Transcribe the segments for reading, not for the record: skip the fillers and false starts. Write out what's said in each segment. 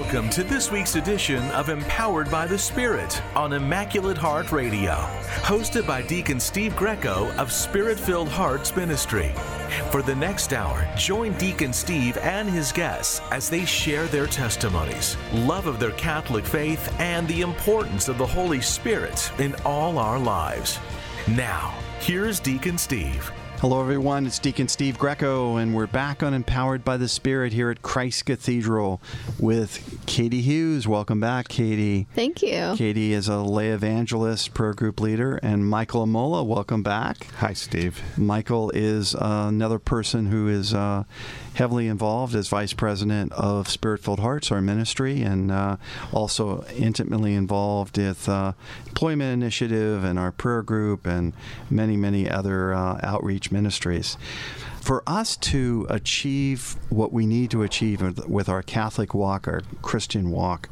Welcome to this week's edition of Empowered by the Spirit on Immaculate Heart Radio, hosted by Deacon Steve Greco of Spirit-Filled Hearts Ministry. For the next hour, join Deacon Steve and his guests as they share their testimonies, love of their Catholic faith, and the importance of the Holy Spirit in all our lives. Now, here's Deacon Steve. Hello, everyone. It's Deacon Steve Greco, and we're back on Empowered by the Spirit here at Christ Cathedral with Katie Hughes. Welcome back, Katie. Thank you. Katie is a lay evangelist, prayer group leader, and Michael Amola. Welcome back. Hi, Steve. Michael is another person who is heavily involved as vice president of Spirit-Filled Hearts, our ministry, and also intimately involved with Employment Initiative and our prayer group and many, many other outreach ministries. For us to achieve what we need to achieve with our Catholic walk, our Christian walk,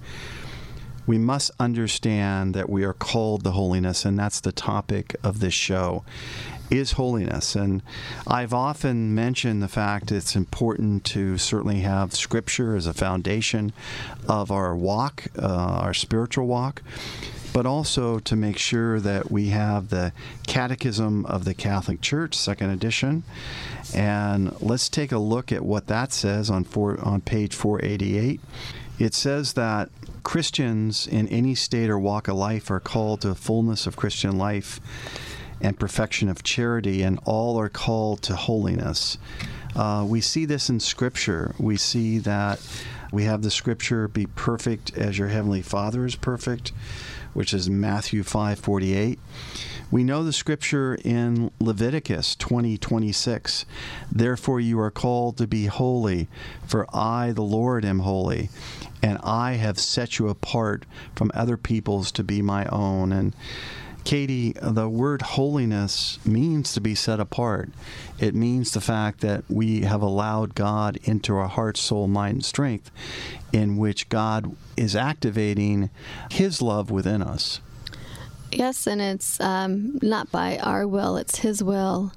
we must understand that we are called to holiness, and that's the topic of this show, is holiness. And I've often mentioned the fact it's important to certainly have Scripture as a foundation of our walk, our spiritual walk, but also to make sure that we have the Catechism of the Catholic Church, second edition. And let's take a look at what that says on page 488. It says that Christians in any state or walk of life are called to fullness of Christian life and perfection of charity, and all are called to holiness. We see this in Scripture. We see that we have the Scripture, be perfect as your Heavenly Father is perfect, which is Matthew 5:48. We know the Scripture in Leviticus 20:26. Therefore you are called to be holy, for I, the Lord, am holy, and I have set you apart from other peoples to be my own. And Katie, the word holiness means to be set apart. It means the fact that we have allowed God into our heart, soul, mind, and strength, in which God is activating His love within us. Yes, and it's not by our will, it's His will.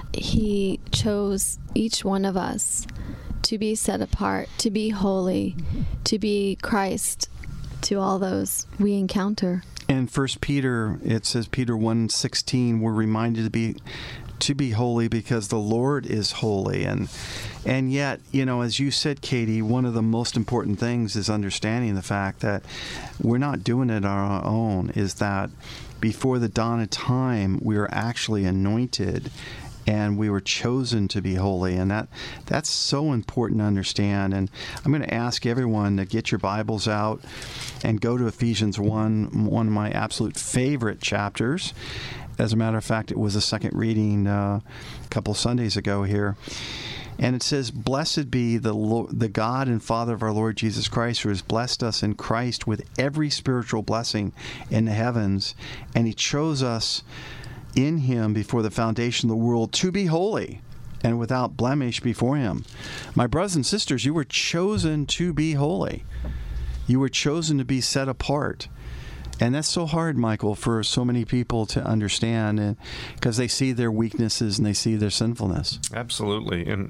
He chose each one of us to be set apart, to be holy, to be Christ to all those we encounter. In 1 Peter, it says, Peter 1:16, we're reminded to be holy because the Lord is holy. And yet, as you said, Katie, one of the most important things is understanding the fact that we're not doing it on our own, is that before the dawn of time, we were actually anointed and we were chosen to be holy. And that's so important to understand. And I'm going to ask everyone to get your Bibles out and go to Ephesians 1, one of my absolute favorite chapters. As a matter of fact, it was a second reading a couple Sundays ago here. And it says, "Blessed be the God and Father of our Lord Jesus Christ, who has blessed us in Christ with every spiritual blessing in the heavens. And He chose us in Him before the foundation of the world to be holy and without blemish before Him." My brothers and sisters, you were chosen to be holy. You were chosen to be set apart. And that's so hard, Michael, for so many people to understand, because they see their weaknesses and they see their sinfulness. Absolutely. And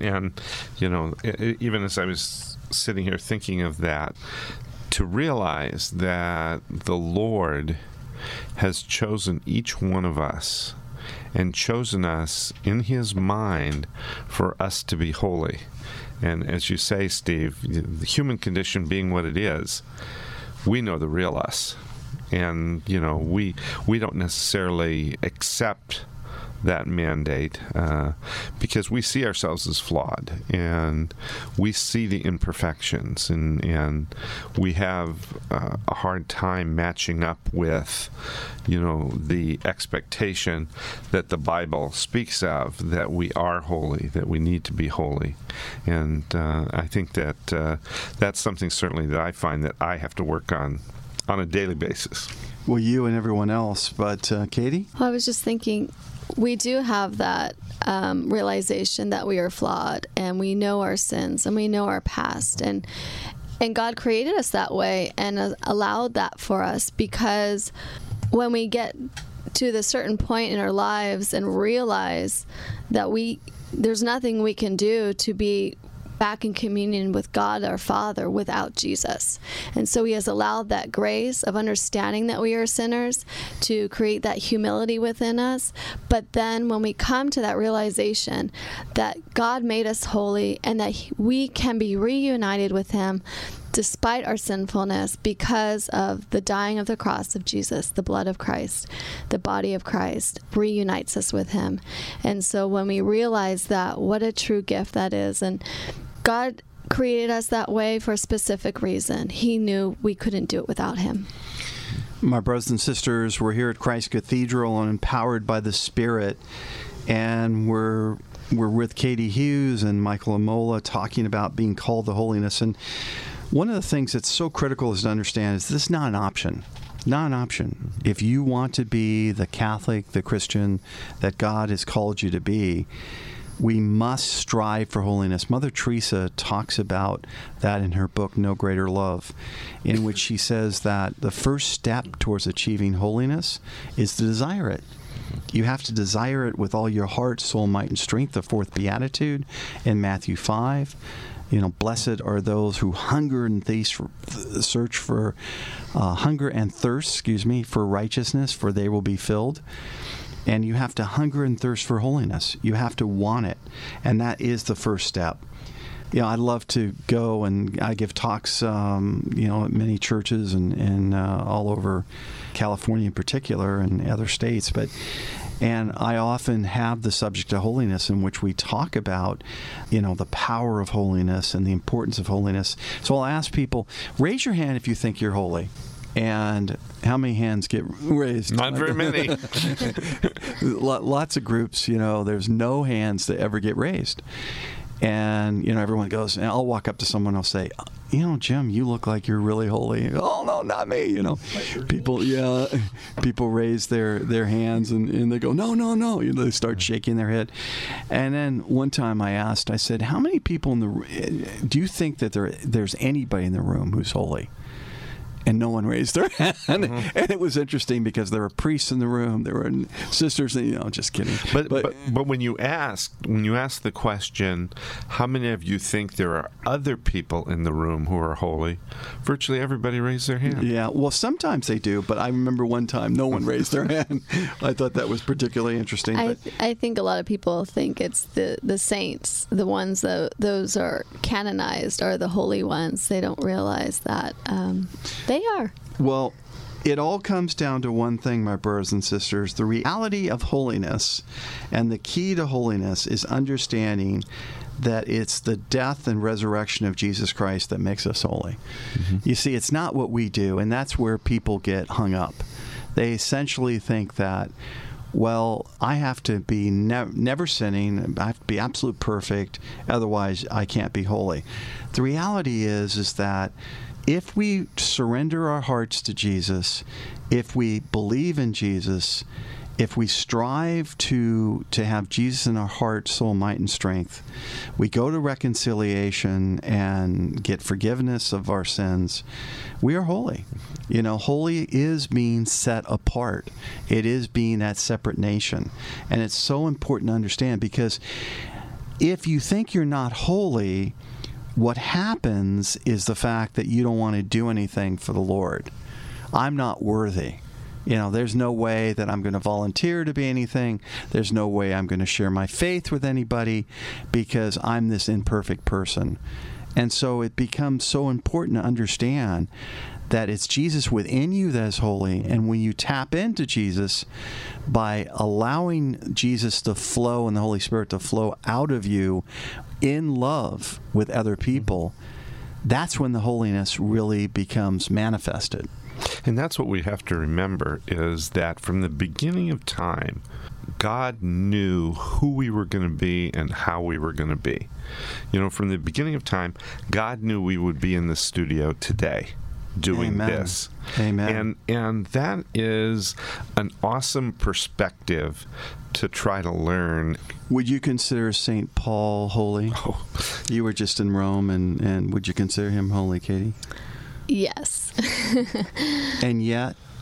even as I was sitting here thinking of that, to realize that the Lord has chosen each one of us and chosen us in His mind for us to be holy. And as you say, Steve, the human condition being what it is, we know the real us. And, we don't necessarily accept that mandate because we see ourselves as flawed, and we see the imperfections, and we have a hard time matching up with, the expectation that the Bible speaks of, that we are holy, that we need to be holy. And I think that that's something certainly that I find that I have to work on a daily basis. Well, you and everyone else, but Katie? Well, I was just thinking, we do have that realization that we are flawed, and we know our sins, and we know our past, and God created us that way and allowed that for us, because when we get to the certain point in our lives and realize that there's nothing we can do to be back in communion with God our Father without Jesus. And so he has allowed that grace of understanding that we are sinners to create that humility within us. But then when we come to that realization that God made us holy and that we can be reunited with him despite our sinfulness because of the dying of the cross of Jesus, the blood of Christ, the body of Christ reunites us with him. And so when we realize that, what a true gift that is. And God created us that way for a specific reason. He knew we couldn't do it without him. My brothers and sisters, we're here at Christ Cathedral and Empowered by the Spirit, and we're with Katie Hughes and Michael Amola talking about being called to holiness. And one of the things that's so critical is to understand is this is not an option. Not an option. If you want to be the Catholic, the Christian that God has called you to be, we must strive for holiness. Mother Teresa talks about that in her book, No Greater Love, in which she says that the first step towards achieving holiness is to desire it. You have to desire it with all your heart, soul, might, and strength, the fourth beatitude in Matthew 5. Blessed are those who hunger and thirst for righteousness, for they will be filled. And you have to hunger and thirst for holiness. You have to want it. And that is the first step. I love to go, and I give talks, at many churches and all over California in particular and other states. And I often have the subject of holiness in which we talk about, the power of holiness and the importance of holiness. So I'll ask people, raise your hand if you think you're holy. And how many hands get raised? Not very many. Lots of groups, there's no hands that ever get raised. And, everyone goes, and I'll walk up to someone and I'll say, Jim, you look like you're really holy. Oh, no, not me, People raise their hands and they go, no. They start shaking their head. And then one time I said, how many people do you think that there's anybody in the room who's holy? And no one raised their hand. Mm-hmm. And it was interesting because there were priests in the room, there were sisters, and, just kidding. But when you ask the question, how many of you think there are other people in the room who are holy? Virtually everybody raised their hand. Yeah, well, sometimes they do, but I remember one time no one raised their hand. I thought that was particularly interesting. I think a lot of people think it's the saints, the ones those are canonized, are the holy ones. They don't realize that they are. Well, it all comes down to one thing, my brothers and sisters. The reality of holiness and the key to holiness is understanding that it's the death and resurrection of Jesus Christ that makes us holy. Mm-hmm. You see, it's not what we do, and that's where people get hung up. They essentially think that, well, I have to be never sinning, I have to be absolute perfect, otherwise I can't be holy. The reality is that if we surrender our hearts to Jesus, if we believe in Jesus, if we strive to have Jesus in our heart, soul, might, and strength, we go to reconciliation and get forgiveness of our sins, we are holy. Holy is being set apart. It is being that separate nation. And it's so important to understand, because if you think you're not holy, what happens is the fact that you don't want to do anything for the Lord. I'm not worthy. There's no way that I'm going to volunteer to be anything. There's no way I'm going to share my faith with anybody because I'm this imperfect person. And so it becomes so important to understand that it's Jesus within you that is holy. And when you tap into Jesus by allowing Jesus to flow and the Holy Spirit to flow out of you in love with other people, that's when the holiness really becomes manifested. And that's what we have to remember, is that from the beginning of time, God knew who we were going to be and how we were going to be. From the beginning of time, God knew we would be in the studio today doing Amen. This. Amen. And that is an awesome perspective to try to learn. Would you consider St. Paul holy? Oh. You were just in Rome, and would you consider him holy, Katie? Yes. And yet,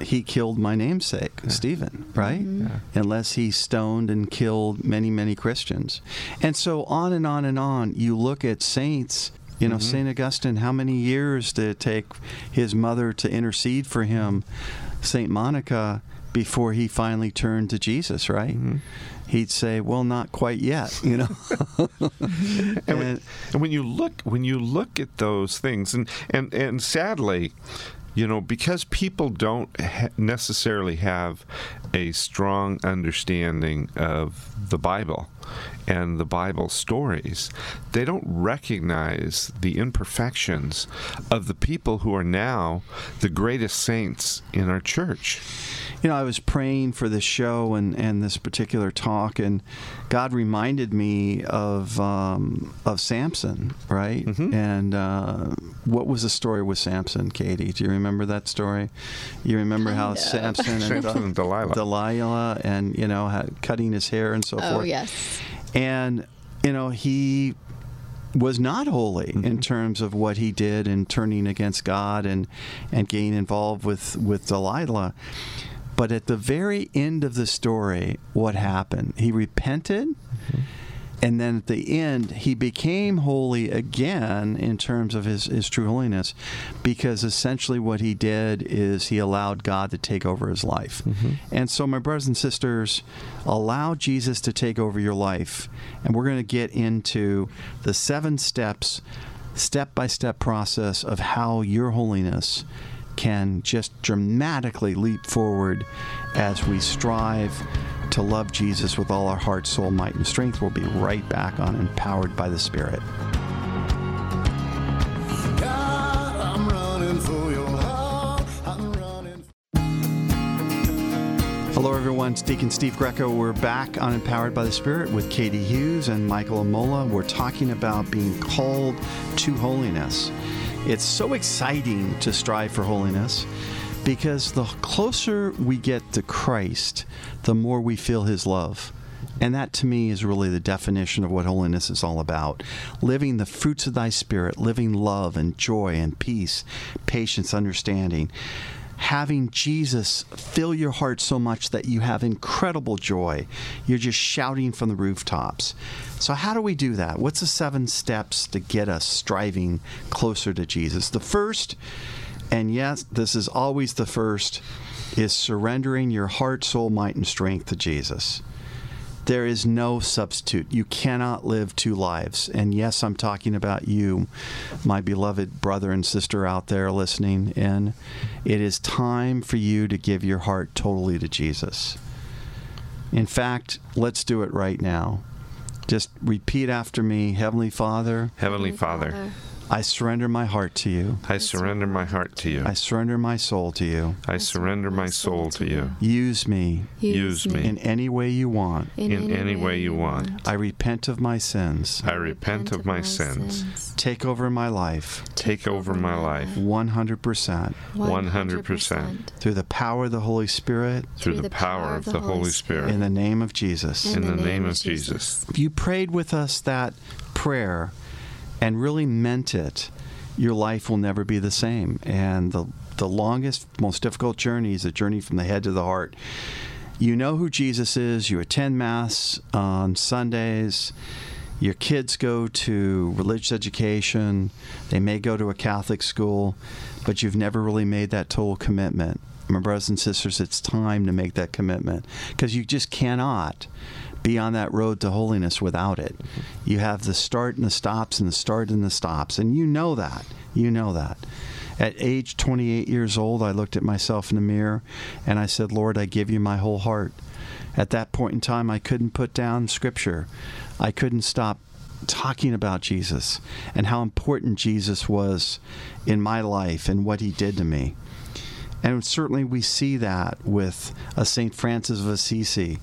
he killed my namesake, Stephen, right? Mm-hmm. Unless he stoned and killed many, many Christians. And so on and on and on. You look at saints, you know, St. Augustine, how many years did it take his mother to intercede for him, St. Monica, before he finally turned to Jesus, right? He'd say, "Well, not quite yet," you know. And when you look at those things, and sadly, you know, because people don't necessarily have a strong understanding of the Bible and the Bible stories, they don't recognize the imperfections of the people who are now the greatest saints in our church. You know, I was praying for this show and this particular talk, and God reminded me of Samson, right? And what was the story with Samson, Katie? Do you remember that story? You remember how Samson and Delilah, and you know, cutting his hair and so forth. Oh yes. And you know, he was not holy in terms of what he did in turning against God and getting involved with Delilah. But at the very end of the story, what happened? He repented, and then at the end, he became holy again in terms of his true holiness, because essentially what he did is he allowed God to take over his life. And so, my brothers and sisters, allow Jesus to take over your life. And we're going to get into the 7 steps, step-by-step process of how your holiness can just dramatically leap forward as we strive to love Jesus with all our heart, soul, might, and strength. We'll be right back on Empowered by the Spirit. God, I'm running for your heart. I'm running. Hello, everyone. It's Deacon Steve Greco. We're back on Empowered by the Spirit with Katie Hughes and Michael Amola. We're talking about being called to holiness. It's so exciting to strive for holiness, because the closer we get to Christ, the more we feel his love. And that, to me, is really the definition of what holiness is all about. Living the fruits of thy Spirit, living love and joy and peace, patience, understanding. Having Jesus fill your heart so much that you have incredible joy. You're just shouting from the rooftops. So how do we do that? What's the 7 steps to get us striving closer to Jesus? The first, and yes, this is always the first, is surrendering your heart, soul, might, and strength to Jesus. There is no substitute. You cannot live 2 lives. And yes, I'm talking about you, my beloved brother and sister out there listening. And it is time for you to give your heart totally to Jesus. In fact, let's do it right now. Just repeat after me. Heavenly Father. Heavenly Father, I surrender my heart to you. I surrender my heart to you. I surrender my soul to you. I surrender my soul to you. Use me Use me in any way you want. in any way you want. I repent of my sins. I repent of my sins. Take over my life Take over my life 100% 100% through the power of the Holy Spirit, through the power of the Holy Spirit. in the name of Jesus. In the name of Jesus. If you prayed with us that prayer and really meant it, your life will never be the same. And the longest, most difficult journey is a journey from the head to the heart. You know who Jesus is. You attend Mass on Sundays. Your kids go to religious education. They may go to a Catholic school, but you've never really made that total commitment. My brothers and sisters, it's time to make that commitment, because you just cannot be on that road to holiness without it. You have the start and the stops and the start and the stops, and you know that. You know that. At age 28 years old, I looked at myself in the mirror and I said, Lord, I give you my whole heart. At that point in time, I couldn't put down Scripture. I couldn't stop talking about Jesus and how important Jesus was in my life and what he did to me. And certainly we see that with a St. Francis of Assisi.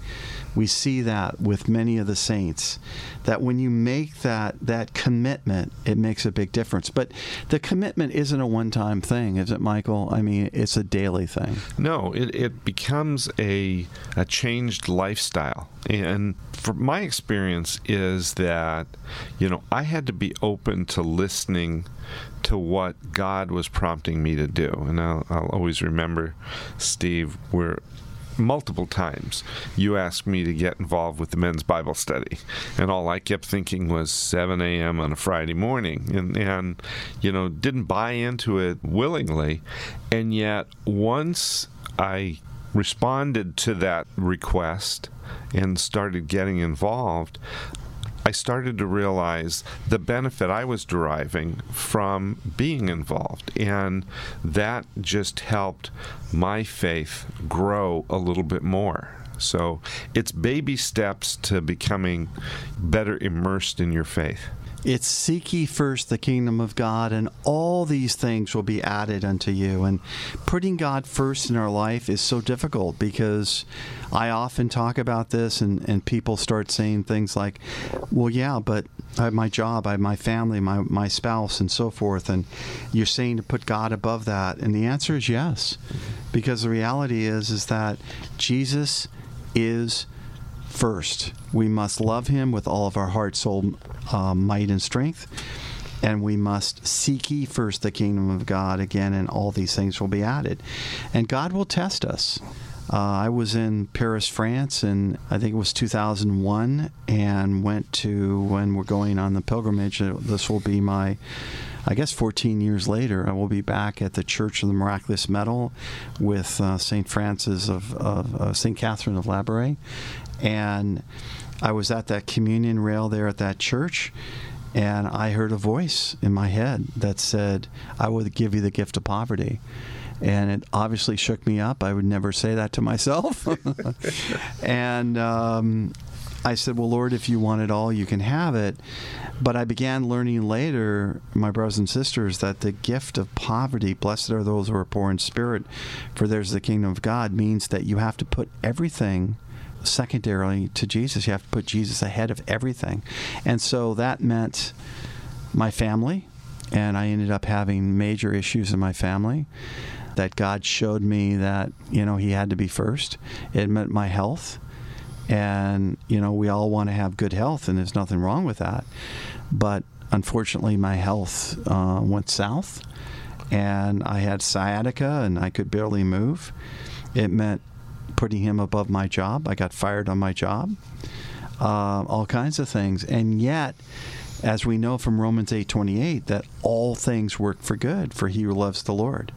we see that with many of the saints, that when you make that commitment, it makes a big difference. But the commitment isn't a one-time thing, is it, Michael? I mean, it's a daily thing. No, it becomes a changed lifestyle. And from my experience is that, I had to be open to listening to what God was prompting me to do. And I'll always remember, Steve, where multiple times you asked me to get involved with the men's Bible study, and all I kept thinking was 7 a.m. on a Friday morning, and didn't buy into it willingly. And yet once I responded to that request and started getting involved, I started to realize the benefit I was deriving from being involved, and that just helped my faith grow a little bit more. So it's baby steps to becoming better immersed in your faith. It's seek ye first the kingdom of God, and all these things will be added unto you. And putting God first in our life is so difficult, because I often talk about this, and people start saying things like, well, yeah, but I have my job, I have my family, my spouse, and so forth, and you're saying to put God above that. And the answer is yes, because the reality is that Jesus is first. We must love him with all of our heart, soul, might, and strength. And we must seek ye first the kingdom of God again, and all these things will be added. And God will test us. I was in Paris, France, and I think it was 2001, and went to, when we're going on the pilgrimage, this will be my, 14 years later, I will be back at the Church of the Miraculous Medal with St. Francis of St. Catherine of Labouré. And I was at that communion rail there at that church, and I heard a voice in my head that said, I will give you the gift of poverty. And it obviously shook me up. I would never say that to myself. And I said, well, Lord, if you want it all, you can have it. But I began learning later, my brothers and sisters, that the gift of poverty, blessed are those who are poor in spirit, for theirs is the kingdom of God, means that you have to put everything secondarily to Jesus. You have to put Jesus ahead of everything. And so that meant my family, and I ended up having major issues in my family that God showed me that, he had to be first. It meant my health. And, we all want to have good health, and there's nothing wrong with that. But unfortunately, my health went south, and I had sciatica, and I could barely move. It meant putting him above my job. I got fired on my job, all kinds of things. And yet, as we know from Romans 8:28, that all things work for good for he who loves the Lord.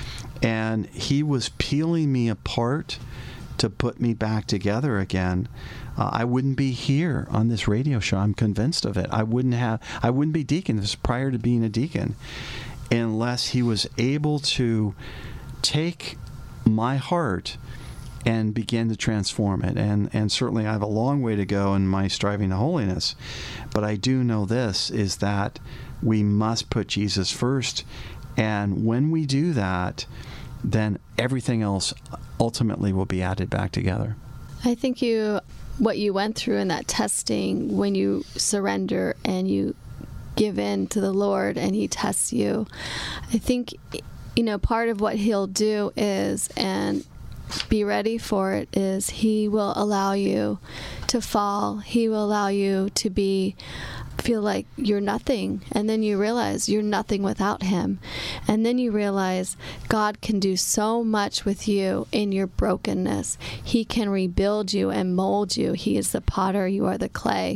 And he was peeling me apart to put me back together again. I wouldn't be here on this radio show. I'm convinced of it. I wouldn't be deacon. This was prior to being a deacon, unless he was able to take my heart and begin to transform it. And certainly I have a long way to go in my striving to holiness. But I do know this, is that we must put Jesus first. And when we do that, then everything else ultimately will be added back together. I think what you went through in that testing, when you surrender and you give in to the Lord and he tests you, I think, part of what he'll do is, and be ready for it, is he will allow you to fall. He will allow you to feel like you're nothing, and then you realize you're nothing without him, and then you realize God can do so much with you in your brokenness. He can rebuild you and mold you. He is the potter, you are the clay.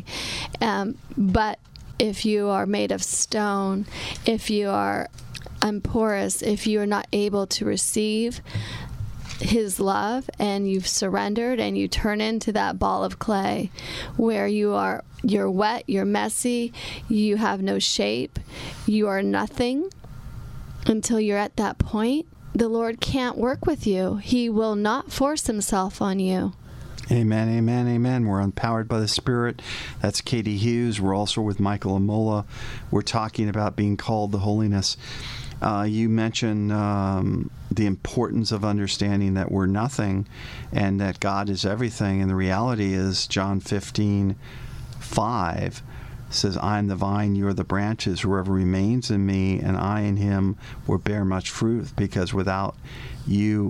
But if you are made of stone, if you are porous, if you are not able to receive his love, and you've surrendered, and you turn into that ball of clay where you're wet, you're messy, you have no shape, you are nothing, until you're at that point, the Lord can't work with you. He will not force himself on you. Amen, amen, amen. We're empowered by the Spirit. That's Katie Hughes. We're also with Michael Amola. We're talking about being called to holiness. You mentioned the importance of understanding that we're nothing and that God is everything. And the reality is, John 15:5 says, I am the vine, you are the branches. Whoever remains in me and I in him will bear much fruit, because without me,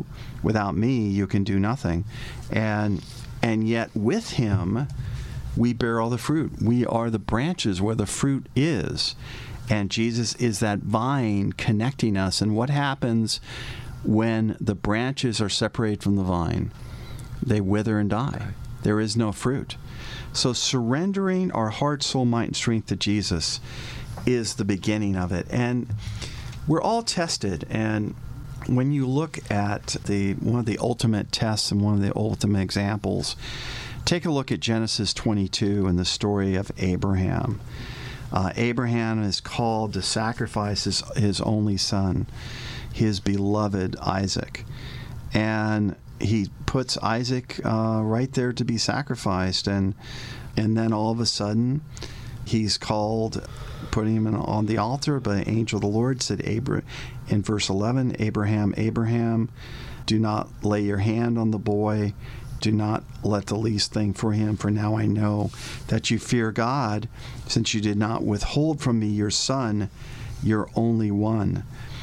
you can do nothing. And yet with him, we bear all the fruit. We are the branches where the fruit is. And Jesus is that vine connecting us. And what happens when the branches are separated from the vine? They wither and die. There is no fruit. So surrendering our heart, soul, might, and strength to Jesus is the beginning of it. And we're all tested. And when you look at one of the ultimate tests and one of the ultimate examples, take a look at Genesis 22 and the story of Abraham. Abraham is called to sacrifice his only son, his beloved Isaac. And he puts Isaac right there to be sacrificed. And then all of a sudden, he's called, putting him on the altar, but an angel of the Lord said, in verse 11, Abraham, Abraham, do not lay your hand on the boy. Do not let the least thing for him, for now I know that you fear God, since you did not withhold from me your son, your only one.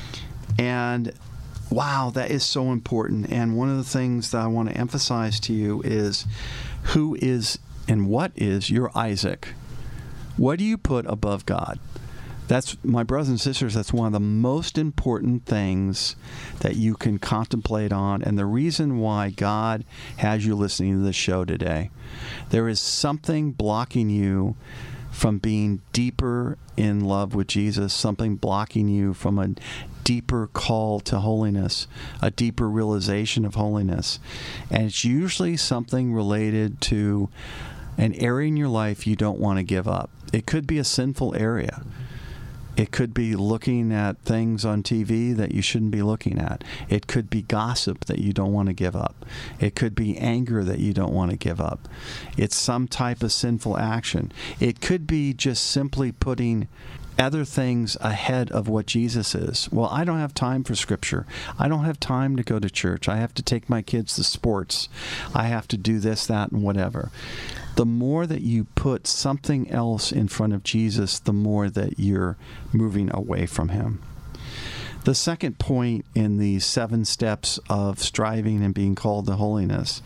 And wow, that is so important. And one of the things that I want to emphasize to you is who is and what is your Isaac? What do you put above God? That's, my brothers and sisters, that's one of the most important things that you can contemplate on, and the reason why God has you listening to this show today. There is something blocking you from being deeper in love with Jesus, something blocking you from a deeper call to holiness, a deeper realization of holiness. And it's usually something related to an area in your life you don't want to give up. It could be a sinful area. It could be looking at things on TV that you shouldn't be looking at. It could be gossip that you don't want to give up. It could be anger that you don't want to give up. It's some type of sinful action. It could be just simply putting other things ahead of what Jesus is. Well, I don't have time for Scripture. I don't have time to go to church. I have to take my kids to sports. I have to do this, that, and whatever. The more that you put something else in front of Jesus, the more that you're moving away from him. The second point in the 7 steps of striving and being called to holiness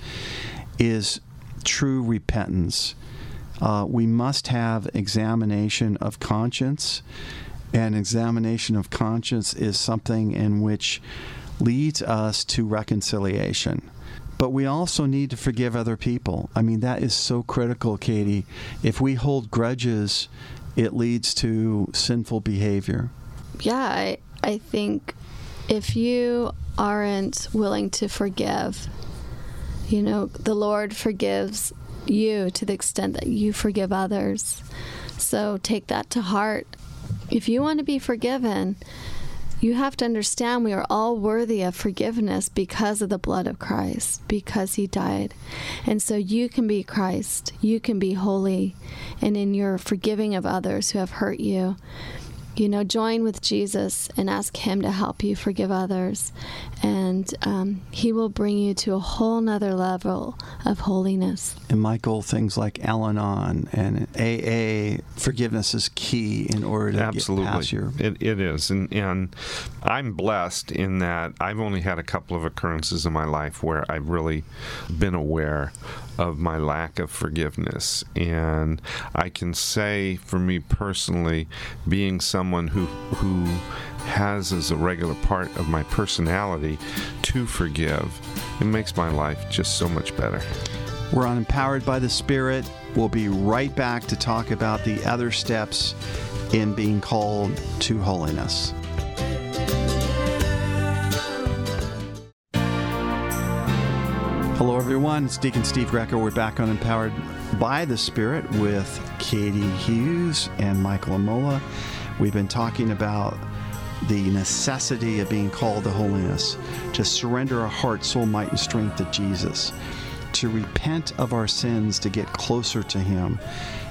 is true repentance. We must have examination of conscience, and examination of conscience is something in which leads us to reconciliation. But we also need to forgive other people. I mean, that is so critical, Katie. If we hold grudges, it leads to sinful behavior. Yeah, I think if you aren't willing to forgive, the Lord forgives you to the extent that you forgive others. So take that to heart. If you want to be forgiven, you have to understand we are all worthy of forgiveness because of the blood of Christ, because he died. And so you can be Christ. You can be holy. And in your forgiving of others who have hurt you, join with Jesus and ask him to help you forgive others. And he will bring you to a whole nother level of holiness. And Michael, things like Al-Anon and AA, forgiveness is key in order to get past your... It is. And I'm blessed in that I've only had a couple of occurrences in my life where I've really been aware of my lack of forgiveness. And I can say, for me personally, being someone who has as a regular part of my personality to forgive, it makes my life just so much better. We're on Empowered by the Spirit. We'll be right back to talk about the other steps in being called to holiness. Hello, everyone. It's Deacon Steve Greco. We're back on Empowered by the Spirit with Katie Hughes and Michael Amola. We've been talking about the necessity of being called to holiness, to surrender our heart, soul, might, and strength to Jesus, to repent of our sins, to get closer to him,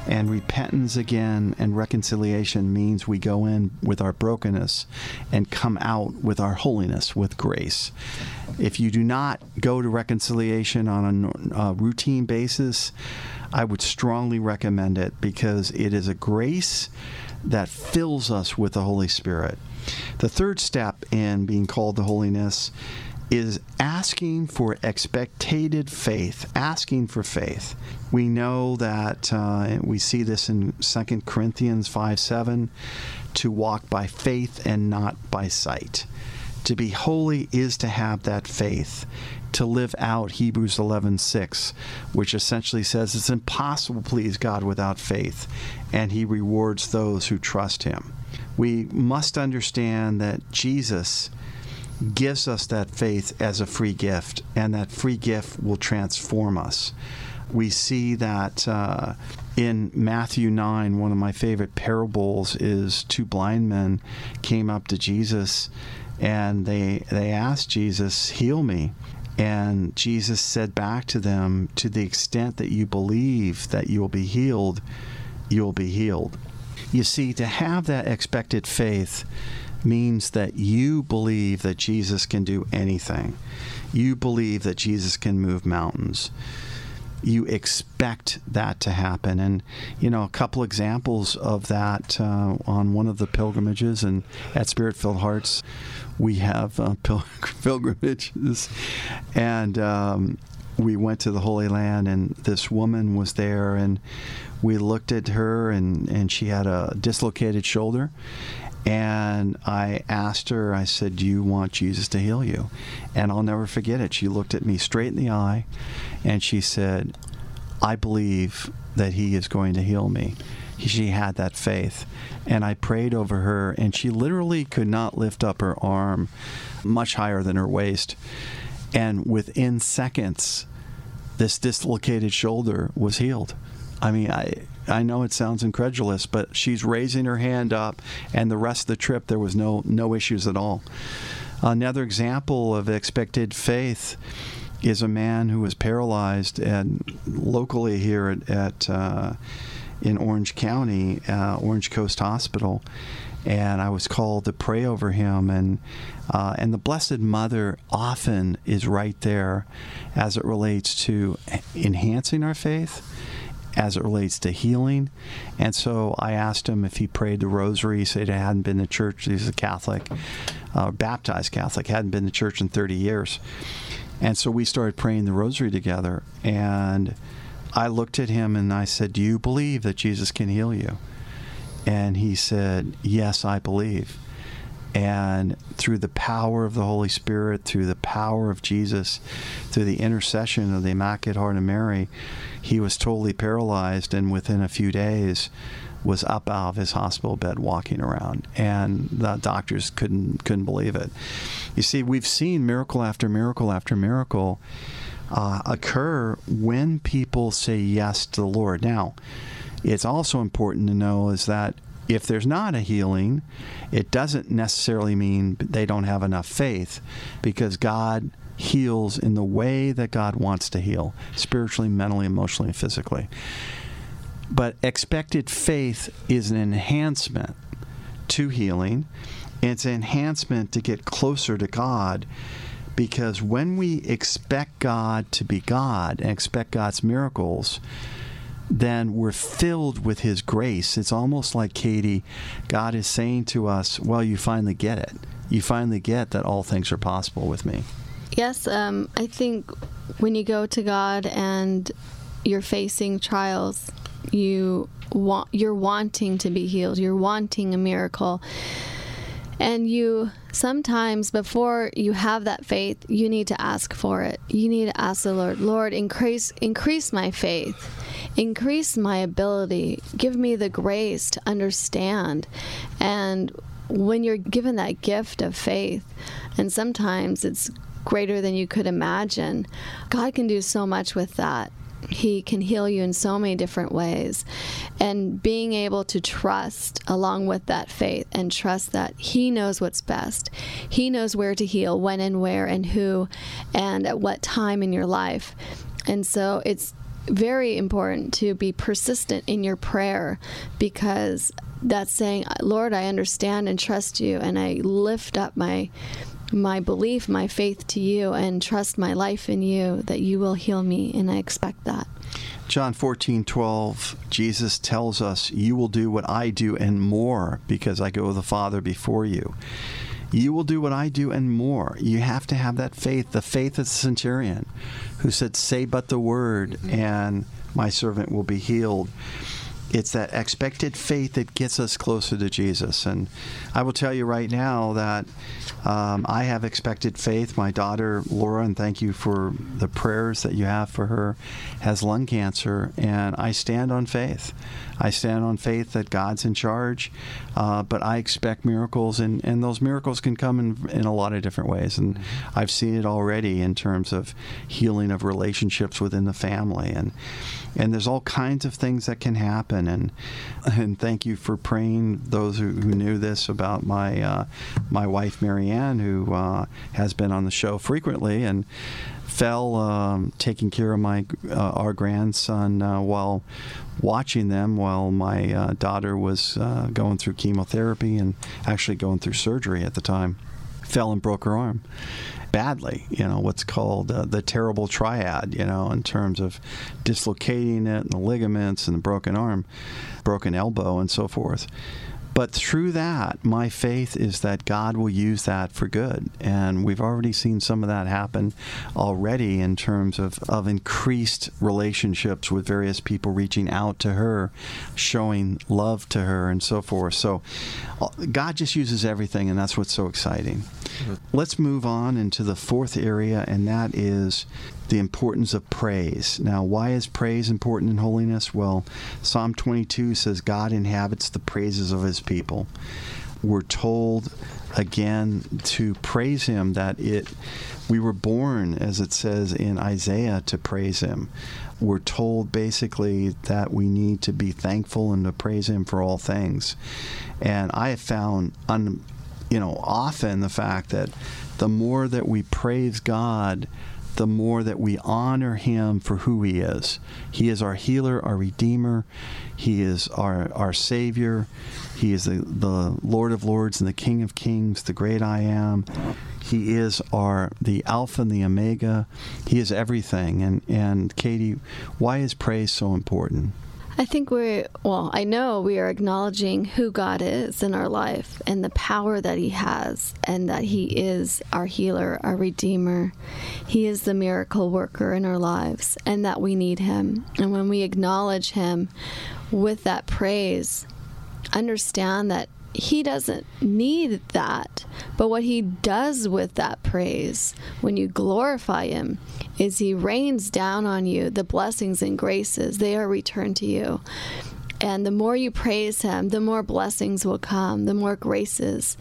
And repentance again and reconciliation means we go in with our brokenness and come out with our holiness, with grace. If you do not go to reconciliation on a routine basis, I would strongly recommend it, because it is a grace that fills us with the Holy Spirit. The third step in being called to holiness is asking for expected faith, asking for faith. We know that, we see this in 2 Corinthians 5:7, to walk by faith and not by sight. To be holy is to have that faith, to live out Hebrews 11:6, which essentially says it's impossible to please God without faith, and He rewards those who trust Him. We must understand that Jesus gives us that faith as a free gift, and that free gift will transform us. We see that in Matthew 9, one of my favorite parables is two blind men came up to Jesus, and they asked Jesus, "Heal me." And Jesus said back to them, "To the extent that you believe that you will be healed, you will be healed." You see, to have that expected faith means that you believe that Jesus can do anything. You believe that Jesus can move mountains. You expect that to happen. And, a couple examples of that on one of the pilgrimages and at Spirit-Filled Hearts, we have pilgrimages. And we went to the Holy Land, and this woman was there, and we looked at her, and she had a dislocated shoulder. And I asked her, I said, "Do you want Jesus to heal you?" And I'll never forget it. She looked at me straight in the eye, and she said, "I believe that He is going to heal me." She had that faith. And I prayed over her, and she literally could not lift up her arm much higher than her waist. And within seconds, this dislocated shoulder was healed. I mean, I know it sounds incredulous, but she's raising her hand up, and the rest of the trip there was no issues at all. Another example of expected faith is a man who was paralyzed, and locally here at in Orange County, Orange Coast Hospital, and I was called to pray over him, and the Blessed Mother often is right there as it relates to enhancing our faith, as it relates to healing. And so I asked him if he prayed the rosary. He said he hadn't been to church. He's a Catholic, baptized Catholic, hadn't been to church in 30 years. And so we started praying the rosary together. And I looked at him and I said, "Do you believe that Jesus can heal you?" And he said, "Yes, I believe." And through the power of the Holy Spirit, through the power of Jesus, through the intercession of the Immaculate Heart of Mary, he was totally paralyzed, and within a few days was up out of his hospital bed walking around. And the doctors couldn't believe it. You see, we've seen miracle after miracle after miracle occur when people say yes to the Lord. Now, it's also important to know is that if there's not a healing, it doesn't necessarily mean they don't have enough faith, because God heals in the way that God wants to heal, spiritually, mentally, emotionally, and physically. But expected faith is an enhancement to healing. It's an enhancement to get closer to God, because when we expect God to be God and expect God's miracles, then we're filled with His grace. It's almost like, Katie, God is saying to us, well, you finally get it. You finally get that all things are possible with me. Yes, I think when you go to God and you're facing trials, you're wanting to be healed. You're wanting a miracle. And you sometimes, before you have that faith, you need to ask for it. You need to ask the Lord, "Lord, increase my faith. Increase my ability. Give me the grace to understand." And when you're given that gift of faith, and sometimes it's greater than you could imagine, God can do so much with that. He can heal you in so many different ways. And being able to trust along with that faith, and trust that He knows what's best. He knows where to heal, when and where and who, and at what time in your life. And so it's very important to be persistent in your prayer, because that's saying, Lord, I understand and trust you, and I lift up my belief, my faith to you, and trust my life in you, that you will heal me, and I expect that. John 14:12, Jesus tells us, you will do what I do and more, because I go to the Father before you. You will do what I do and more. You have to have that faith, the faith of the centurion who said, say but the word, and my servant will be healed. It's that expected faith that gets us closer to Jesus. And I will tell you right now that I have expected faith. My daughter, Laura, and thank you for the prayers that you have for her, has lung cancer, and I stand on faith. I stand on faith that God's in charge, but I expect miracles, and those miracles can come in a lot of different ways. And I've seen it already in terms of healing of relationships within the family. And there's all kinds of things that can happen. And thank you for praying, those who knew this, about my wife, Marianne, who has been on the show frequently and fell taking care of our grandson while watching them while my daughter was going through chemotherapy and actually going through surgery at the time. Fell and broke her arm badly, what's called the terrible triad, in terms of dislocating it and the ligaments and the broken arm, broken elbow and so forth. But through that, my faith is that God will use that for good. And we've already seen some of that happen already in terms of increased relationships with various people reaching out to her, showing love to her, and so forth. So God just uses everything, and that's what's so exciting. Mm-hmm. Let's move on into the fourth area, and that is the importance of praise. Now, why is praise important in holiness? Well, Psalm 22 says God inhabits the praises of his people. We're told again to praise him, that we were born, as it says in Isaiah, to praise him. We're told basically that we need to be thankful and to praise him for all things. And I have found often the fact that the more that we praise God, the more that we honor him for who he is. He is our healer, our redeemer. He is our Savior. He is the Lord of Lords and the King of Kings, the great I am. He is the Alpha and the Omega. He is everything. And Katie, why is praise so important? I think I know we are acknowledging who God is in our life and the power that he has, and that he is our healer, our redeemer. He is the miracle worker in our lives, and that we need him. And when we acknowledge him with that praise, understand that he doesn't need that, but what he does with that praise, when you glorify him, is he rains down on you the blessings and graces. They are returned to you. And the more you praise him, the more blessings will come, the more graces.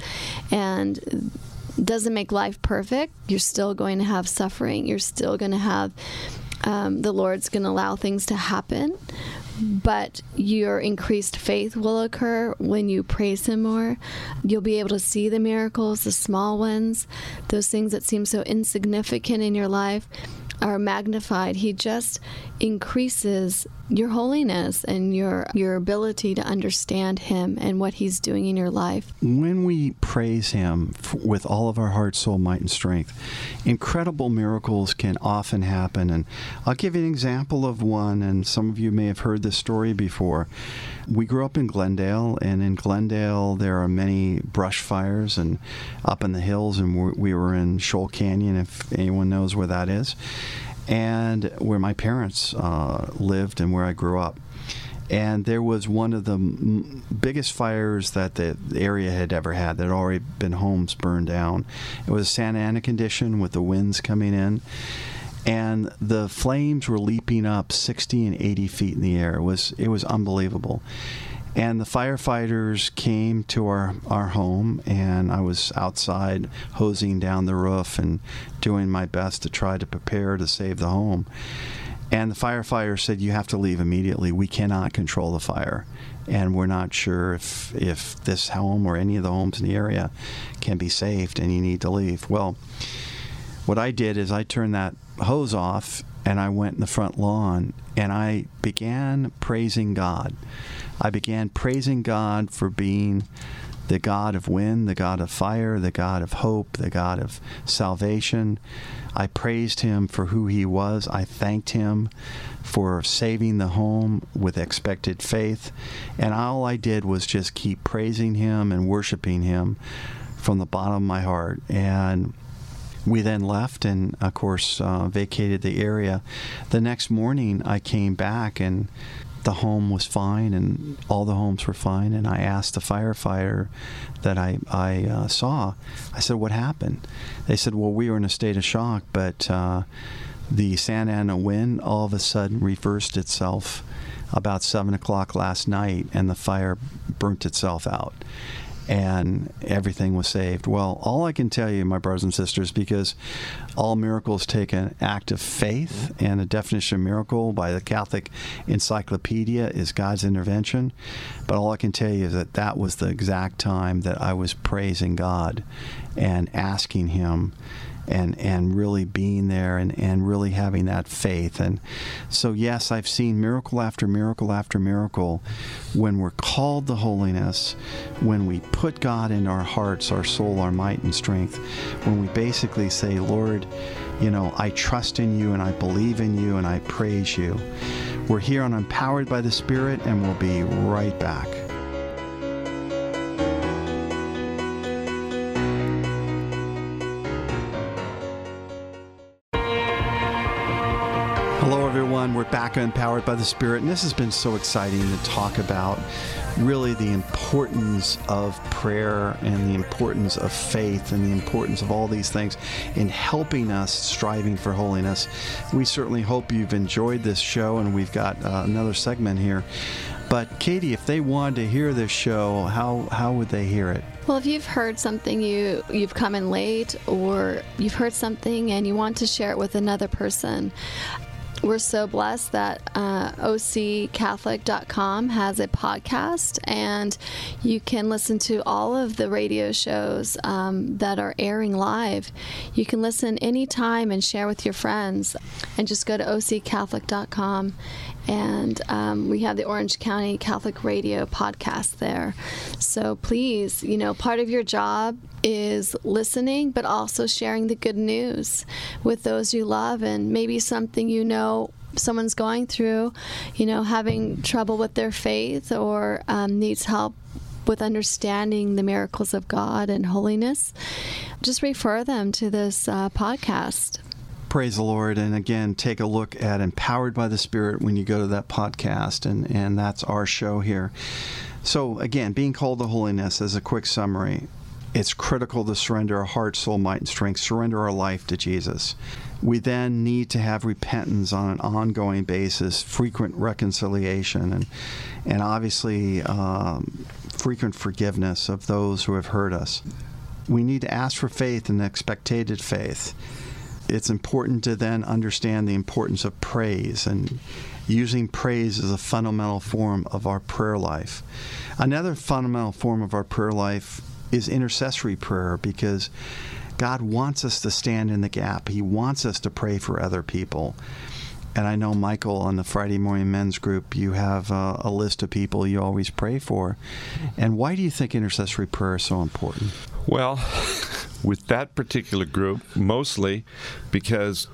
And doesn't make life perfect. You're still going to have suffering. You're still going to have, the Lord's going to allow things to happen. But your increased faith will occur when you praise him more. You'll be able to see the miracles, the small ones, those things that seem so insignificant in your life are magnified. He just increases your holiness and your ability to understand him and what he's doing in your life. When we praise him with all of our heart, soul, might, and strength, incredible miracles can often happen. And I'll give you an example of one, and some of you may have heard this story before. We grew up in Glendale, and in Glendale there are many brush fires and up in the hills, and we were in Shoal Canyon, if anyone knows where that is, and where my parents lived and where I grew up. And there was one of the biggest fires that the area had ever had. There had already been homes burned down. It was a Santa Ana condition with the winds coming in. And the flames were leaping up 60 and 80 feet in the air. It was unbelievable. And the firefighters came to our home, and I was outside hosing down the roof and doing my best to try to prepare to save the home. And the firefighter said, you have to leave immediately. We cannot control the fire. And we're not sure if this home or any of the homes in the area can be saved, and you need to leave. Well, what I did is I turned that hose off and I went in the front lawn, and I began praising God. I began praising God for being the God of wind, the God of fire, the God of hope, the God of salvation. I praised him for who he was. I thanked him for saving the home with expected faith. And all I did was just keep praising him and worshiping him from the bottom of my heart. And we then left and, of course, vacated the area. The next morning, I came back, and the home was fine, and all the homes were fine. And I asked the firefighter that I saw, I said, what happened? They said, well, we were in a state of shock, but the Santa Ana wind all of a sudden reversed itself about 7 o'clock last night, and the fire burnt itself out, and everything was saved. Well, all I can tell you, my brothers and sisters, because all miracles take an act of faith, and a definition of miracle by the Catholic Encyclopedia is God's intervention. But all I can tell you is that that was the exact time that I was praising God and asking him and really being there and really having that faith. And so, yes, I've seen miracle after miracle after miracle when we're called to holiness, when we put God in our hearts, our soul, our might and strength, when we basically say, Lord, I trust in you and I believe in you and I praise you. We're here on Empowered by the Spirit, and we'll be right back. Hello, everyone. We're back on Empowered by the Spirit, and this has been so exciting to talk about really the importance of prayer and the importance of faith and the importance of all these things in helping us striving for holiness. We certainly hope you've enjoyed this show, and we've got another segment here. But Katie, if they wanted to hear this show, how would they hear it? Well, if you've heard something, you've come in late, or you've heard something and you want to share it with another person, we're so blessed that OCCatholic.com has a podcast, and you can listen to all of the radio shows that are airing live. You can listen anytime and share with your friends, and just go to OCCatholic.com. And we have the Orange County Catholic Radio podcast there. So please, part of your job is listening, but also sharing the good news with those you love, and maybe something someone's going through, having trouble with their faith, or needs help with understanding the miracles of God and holiness. Just refer them to this podcast. Praise the Lord. And again, take a look at Empowered by the Spirit when you go to that podcast, and that's our show here. So again, being called to holiness, as a quick summary, it's critical to surrender our heart, soul, might, and strength, surrender our life to Jesus. We then need to have repentance on an ongoing basis, frequent reconciliation, and obviously frequent forgiveness of those who have hurt us. We need to ask for faith and expected faith. It's important to then understand the importance of praise, and using praise as a fundamental form of our prayer life. Another fundamental form of our prayer life is intercessory prayer, because God wants us to stand in the gap. He wants us to pray for other people. And I know, Michael, on the Friday Morning Men's Group, you have a list of people you always pray for. And why do you think intercessory prayer is so important? Well, with that particular group, mostly because,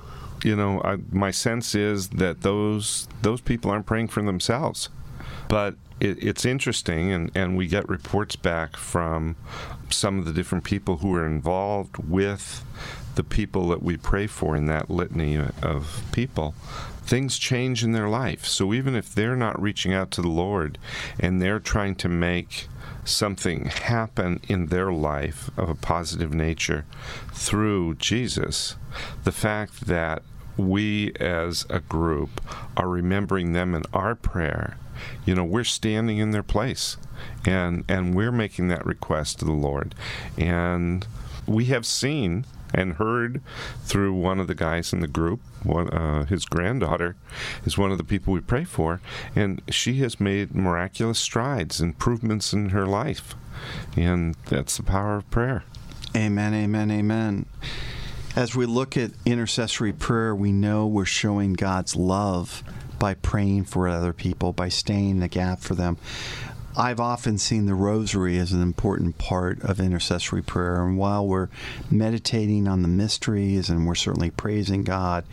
my sense is that those people aren't praying for themselves. But it's interesting, and we get reports back from some of the different people who are involved with the people that we pray for in that litany of people. Things change in their life. So even if they're not reaching out to the Lord and they're trying to make something happen in their life of a positive nature through Jesus, the fact that we as a group are remembering them in our prayer, we're standing in their place, and we're making that request to the Lord. And we have seen and heard through one of the guys in the group, his granddaughter is one of the people we pray for, and she has made miraculous strides, improvements in her life. And that's the power of prayer. Amen, amen, amen. As we look at intercessory prayer, we know we're showing God's love by praying for other people, by staying in the gap for them. I've often seen the rosary as an important part of intercessory prayer. And while we're meditating on the mysteries and we're certainly praising God,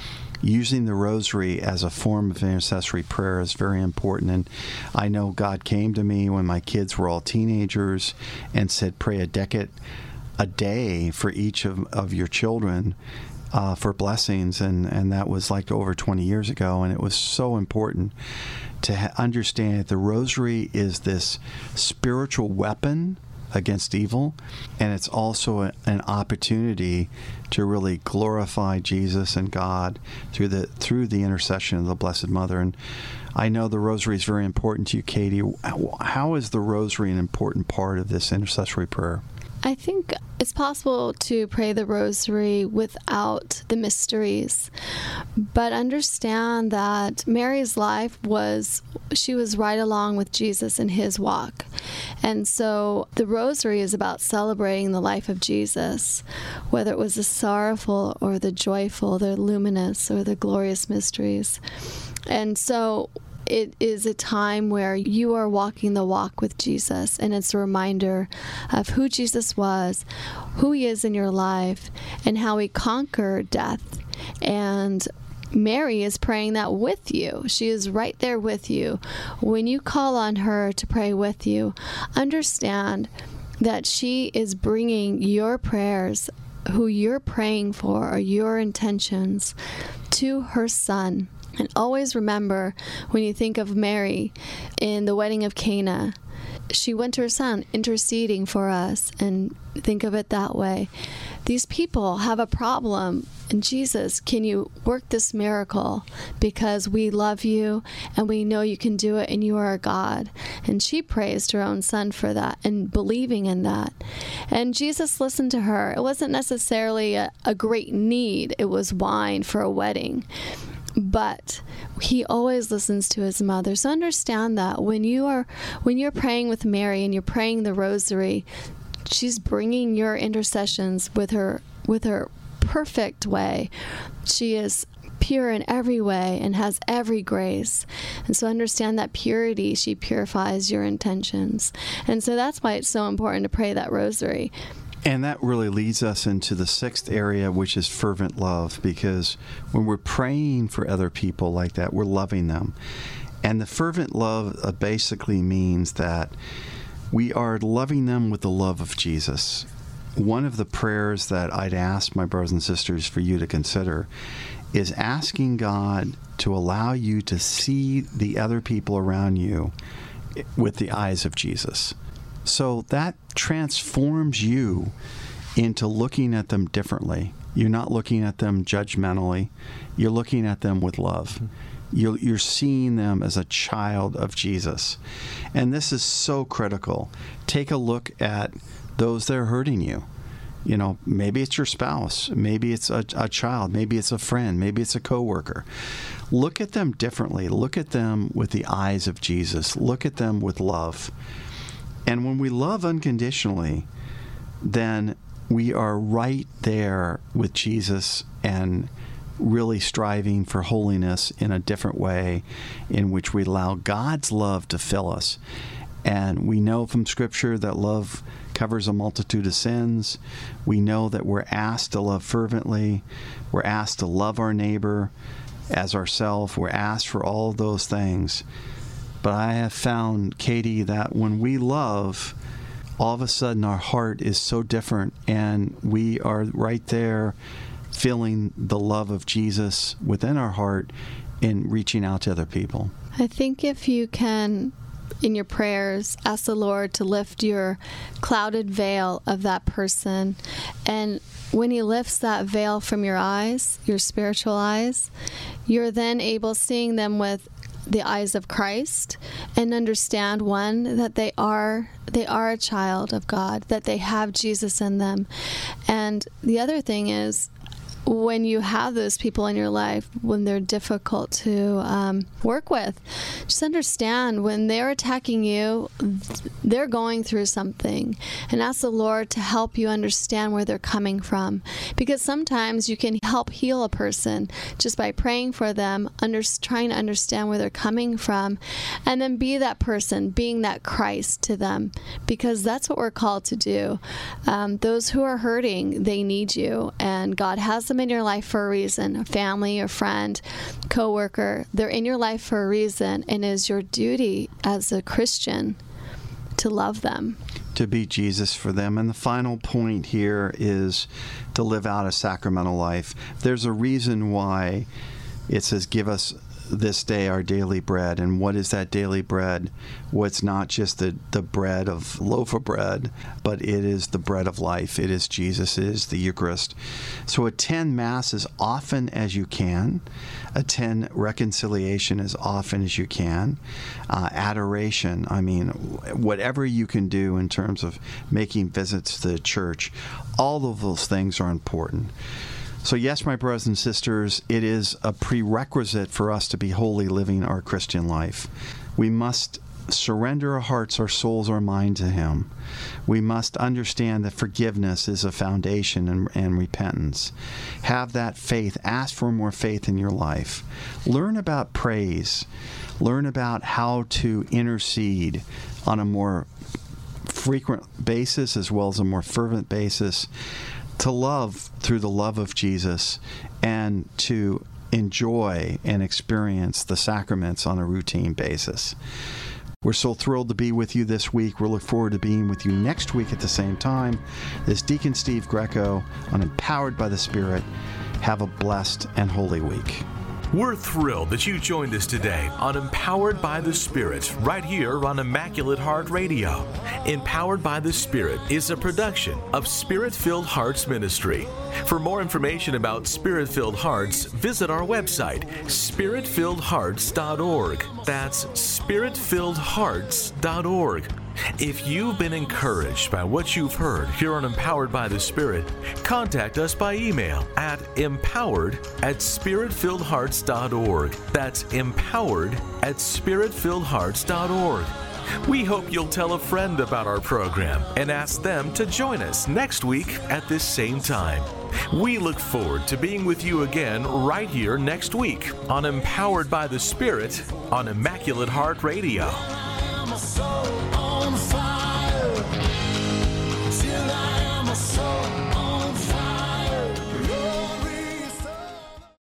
using the rosary as a form of intercessory prayer is very important. And I know God came to me when my kids were all teenagers and said, pray a decade a day for each of your children for blessings. And that was like over 20 years ago. And it was so important to understand that the rosary is this spiritual weapon against evil, and it's also an opportunity to really glorify Jesus and God through the intercession of the Blessed Mother. And I know the rosary is very important to you, Katie. How is the rosary an important part of this intercessory prayer? I think it's possible to pray the rosary without the mysteries, but understand that Mary's life she was right along with Jesus in his walk. And so the rosary is about celebrating the life of Jesus, whether it was the sorrowful or the joyful, the luminous or the glorious mysteries. And so it is a time where you are walking the walk with Jesus, and it's a reminder of who Jesus was, who he is in your life, and how he conquered death. And Mary is praying that with you. She is right there with you. When you call on her to pray with you, understand that she is bringing your prayers, who you're praying for, or your intentions, to her Son. And always remember, when you think of Mary in the wedding of Cana, she went to her Son interceding for us, and think of it that way. These people have a problem, and Jesus, can you work this miracle? Because we love you, and we know you can do it, and you are a God. And she praised her own Son for that, and believing in that. And Jesus listened to her. It wasn't necessarily a great need. It was wine for a wedding. But he always listens to his mother. So understand that when you're praying with Mary and you're praying the rosary, she's bringing your intercessions with her perfect way. She is pure in every way and has every grace. And so understand that purity, she purifies your intentions. And so that's why it's so important to pray that rosary. And that really leads us into the sixth area, which is fervent love, because when we're praying for other people like that, we're loving them. And the fervent love basically means that we are loving them with the love of Jesus. One of the prayers that I'd ask my brothers and sisters for you to consider is asking God to allow you to see the other people around you with the eyes of Jesus. So that transforms you into looking at them differently. You're not looking at them judgmentally. You're looking at them with love. You're seeing them as a child of Jesus. And this is so critical. Take a look at those that are hurting you. You know, maybe it's your spouse. Maybe it's a child. Maybe it's a friend. Maybe it's a coworker. Look at them differently. Look at them with the eyes of Jesus. Look at them with love. And when we love unconditionally, then we are right there with Jesus and really striving for holiness in a different way, in which we allow God's love to fill us. And we know from Scripture that love covers a multitude of sins. We know that we're asked to love fervently. We're asked to love our neighbor as ourselves. We're asked for all of those things. But I have found, Katie, that when we love, all of a sudden our heart is so different, and we are right there feeling the love of Jesus within our heart in reaching out to other people. I think if you can, in your prayers, ask the Lord to lift your clouded veil of that person. And when he lifts that veil from your eyes, your spiritual eyes, you're then able, seeing them with the eyes of Christ, and understand, one, that they are a child of God, that they have Jesus in them. And the other thing is, when you have those people in your life, when they're difficult to work with, just understand when they're attacking you, they're going through something, and ask the Lord to help you understand where they're coming from. Because sometimes you can help heal a person just by praying for them, trying to understand where they're coming from, and then be that person, being that Christ to them, because that's what we're called to do. Those who are hurting, they need you, and God has them in your life for a reason. A family, a friend, co-worker, they're in your life for a reason, and it is your duty as a Christian to love them, to be Jesus for them. And the final point here is to live out a sacramental life. There's a reason why it says, give us this day our daily bread. And what is that daily bread? Well, it's not just the bread of loaf of bread, but it is the bread of life. It is Jesus. It is the Eucharist. So attend Mass as often as you can. Attend reconciliation as often as you can. Adoration, I mean, whatever you can do in terms of making visits to the church, all of those things are important. So yes, my brothers and sisters, it is a prerequisite for us to be holy living our Christian life. We must surrender our hearts, our souls, our mind to Him. We must understand that forgiveness is a foundation and repentance. Have that faith. Ask for more faith in your life. Learn about praise. Learn about how to intercede on a more frequent basis as well as a more fervent basis. To love through the love of Jesus, and to enjoy and experience the sacraments on a routine basis. We're so thrilled to be with you this week. We'll look forward to being with you next week at the same time. This is Deacon Steve Greco on Empowered by the Spirit. Have a blessed and holy week. We're thrilled that you joined us today on Empowered by the Spirit, right here on Immaculate Heart Radio. Empowered by the Spirit is a production of Spirit-Filled Hearts Ministry. For more information about Spirit-Filled Hearts, visit our website, spiritfilledhearts.org. That's spiritfilledhearts.org. If you've been encouraged by what you've heard here on Empowered by the Spirit, contact us by email at empowered@spiritfilledhearts.org. That's empowered@spiritfilledhearts.org. We hope you'll tell a friend about our program and ask them to join us next week at this same time. We look forward to being with you again right here next week on Empowered by the Spirit on Immaculate Heart Radio. I'm a soul.